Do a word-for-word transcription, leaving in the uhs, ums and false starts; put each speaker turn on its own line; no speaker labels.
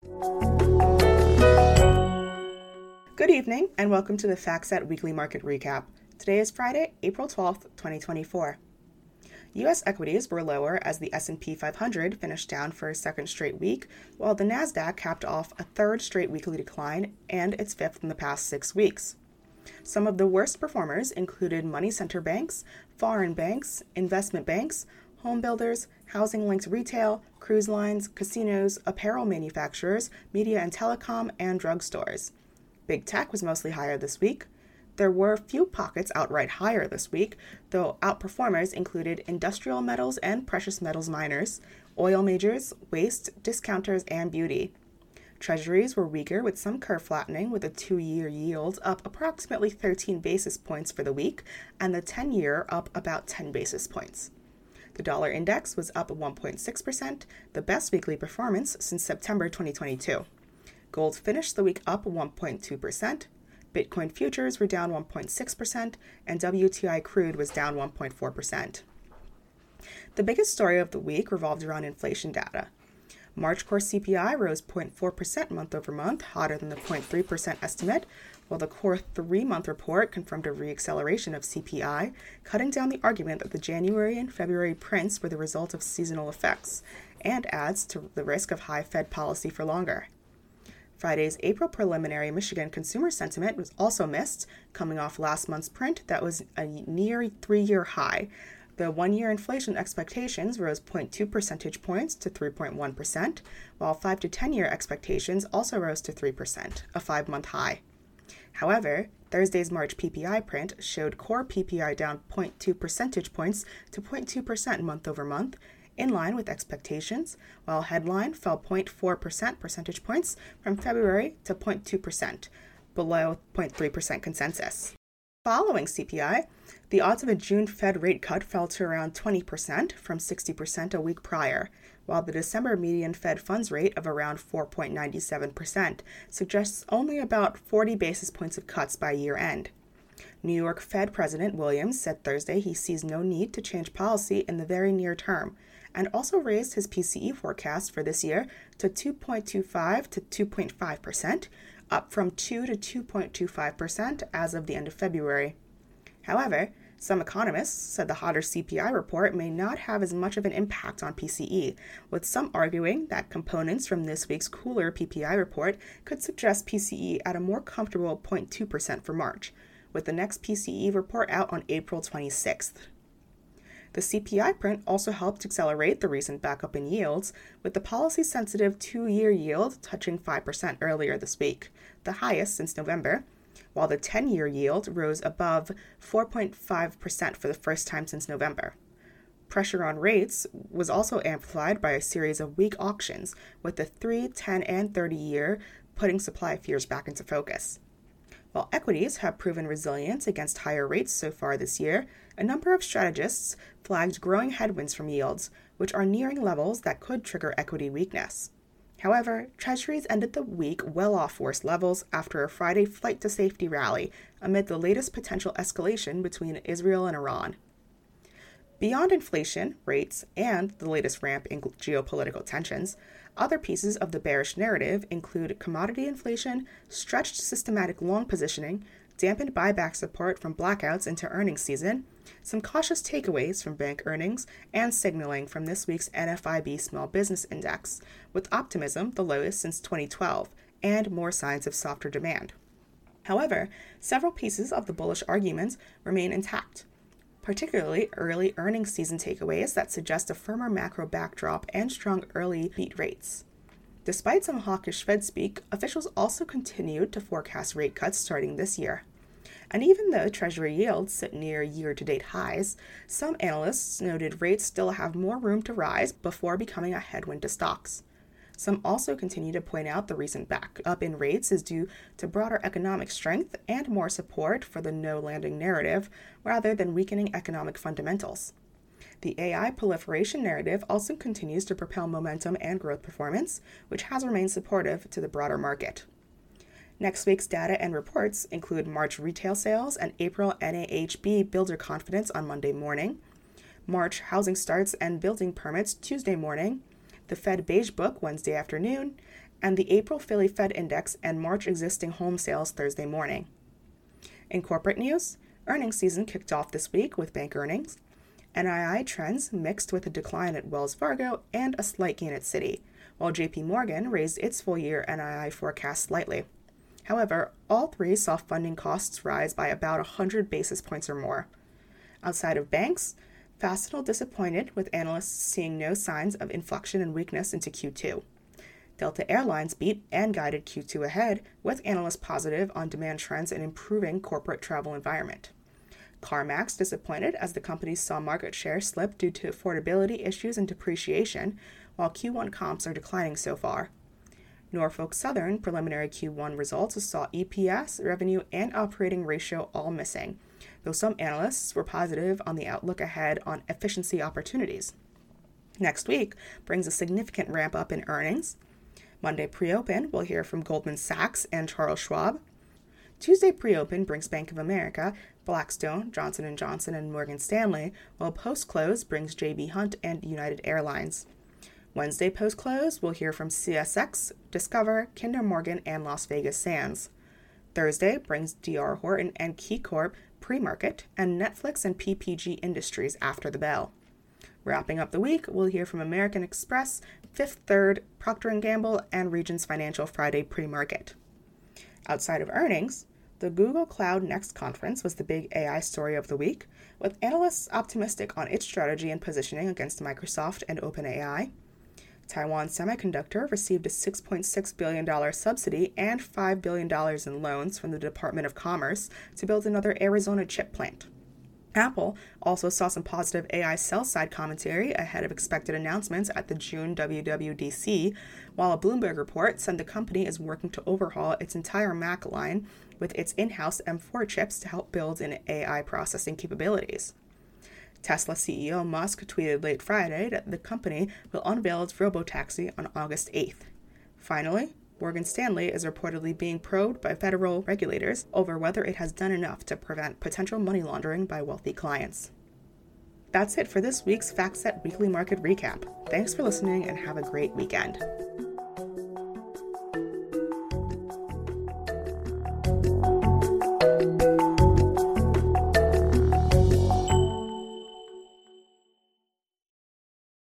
Good evening, and welcome to the FactSet Weekly Market Recap. Today is Friday, April twelfth, twenty twenty-four. U S equities were lower as the S and P five hundred finished down for a second straight week, while the Nasdaq capped off a third straight weekly decline and its fifth in the past six weeks. Some of the worst performers included money center banks, foreign banks, investment banks, home builders, housing-linked retail, cruise lines, casinos, apparel manufacturers, media and telecom, and drugstores. Big tech was mostly higher this week. There were few pockets outright higher this week, though outperformers included industrial metals and precious metals miners, oil majors, waste, discounters, and beauty. Treasuries were weaker with some curve flattening, with a two-year yield up approximately thirteen basis points for the week and the ten-year up about ten basis points. The dollar index was up one point six percent, the best weekly performance since September twenty twenty-two. Gold finished the week up one point two percent, Bitcoin futures were down one point six percent, and W T I crude was down one point four percent. The biggest story of the week revolved around inflation data. March core C P I rose zero point four percent month over month, hotter than the zero point three percent estimate, while the core three-month report confirmed a reacceleration of C P I, cutting down the argument that the January and February prints were the result of seasonal effects, and adds to the risk of high Fed policy for longer. Friday's April preliminary Michigan consumer sentiment was also missed, coming off last month's print that was a near three-year high. The one-year inflation expectations rose zero point two percentage points to three point one percent, while five to ten-year expectations also rose to three percent, a five-month high. However, Thursday's March P P I print showed core P P I down zero point two percentage points to zero point two percent month over month, in line with expectations, while headline fell zero point four percent percentage points from February to zero point two percent, below zero point three percent consensus. Following C P I, the odds of a June Fed rate cut fell to around twenty percent from sixty percent a week prior, while the December median Fed funds rate of around four point nine seven percent suggests only about forty basis points of cuts by year end. New York Fed President Williams said Thursday he sees no need to change policy in the very near term, and also raised his P C E forecast for this year to two point two five to two point five percent, up from two to two point two five percent as of the end of February. However, some economists said the hotter C P I report may not have as much of an impact on P C E, with some arguing that components from this week's cooler P P I report could suggest P C E at a more comfortable zero point two percent for March, with the next P C E report out on April twenty-sixth. The C P I print also helped accelerate the recent backup in yields, with the policy-sensitive two-year yield touching five percent earlier this week, the highest since November, while the ten-year yield rose above four point five percent for the first time since November. Pressure on rates was also amplified by a series of weak auctions, with the three, ten, and thirty-year putting supply fears back into focus. While equities have proven resilient against higher rates so far this year, a number of strategists flagged growing headwinds from yields, which are nearing levels that could trigger equity weakness. However, Treasuries ended the week well off worse levels after a Friday flight-to-safety rally amid the latest potential escalation between Israel and Iran. Beyond inflation, rates, and the latest ramp in geopolitical tensions, other pieces of the bearish narrative include commodity inflation, stretched systematic long positioning, dampened buyback support from blackouts into earnings season, some cautious takeaways from bank earnings, and signaling from this week's N F I B Small Business Index, with optimism the lowest since twenty twelve, and more signs of softer demand. However, several pieces of the bullish arguments remain intact, particularly early earnings season takeaways that suggest a firmer macro backdrop and strong early beat rates. Despite some hawkish Fed speak, officials also continued to forecast rate cuts starting this year. And even though Treasury yields sit near year-to-date highs, some analysts noted rates still have more room to rise before becoming a headwind to stocks. Some also continue to point out the recent back up in rates is due to broader economic strength and more support for the no-landing narrative rather than weakening economic fundamentals. The A I proliferation narrative also continues to propel momentum and growth performance, which has remained supportive to the broader market. Next week's data and reports include March retail sales and April N A H B builder confidence on Monday morning, March housing starts and building permits Tuesday morning, the Fed Beige Book Wednesday afternoon, and the April Philly Fed Index and March existing home sales Thursday morning. In corporate news, earnings season kicked off this week with bank earnings. N I I trends mixed with a decline at Wells Fargo and a slight gain at Citi, while J P Morgan raised its full-year N I I forecast slightly. However, all three saw funding costs rise by about one hundred basis points or more. Outside of banks, Fastenal disappointed, with analysts seeing no signs of inflection and weakness into Q two. Delta Airlines beat and guided Q two ahead, with analysts positive on demand trends and improving corporate travel environment. CarMax disappointed as the company saw market share slip due to affordability issues and depreciation, while Q one comps are declining so far. Norfolk Southern preliminary Q one results saw E P S, revenue, and operating ratio all missing, though some analysts were positive on the outlook ahead on efficiency opportunities. Next week brings a significant ramp up in earnings. Monday pre-open, we'll hear from Goldman Sachs and Charles Schwab. Tuesday pre-open brings Bank of America, Blackstone, Johnson and Johnson, and Morgan Stanley, while post-close brings J B. Hunt and United Airlines. Wednesday post-close, we'll hear from C S X, Discover, Kinder Morgan, and Las Vegas Sands. Thursday brings D R. Horton and KeyCorp pre-market, and Netflix and P P G Industries after the bell. Wrapping up the week, we'll hear from American Express, Fifth Third, Procter and Gamble, and Regions Financial Friday pre-market. Outside of earnings, the Google Cloud Next conference was the big A I story of the week, with analysts optimistic on its strategy and positioning against Microsoft and OpenAI. Taiwan Semiconductor received a six point six billion dollars subsidy and five billion dollars in loans from the Department of Commerce to build another Arizona chip plant. Apple also saw some positive A I sell-side commentary ahead of expected announcements at the June W W D C, while a Bloomberg report said the company is working to overhaul its entire Mac line with its in-house M four chips to help build in A I processing capabilities. Tesla C E O Musk tweeted late Friday that the company will unveil its robotaxi on August eighth. Finally, Morgan Stanley is reportedly being probed by federal regulators over whether it has done enough to prevent potential money laundering by wealthy clients. That's it for this week's FactSet Weekly Market Recap. Thanks for listening and have a great weekend.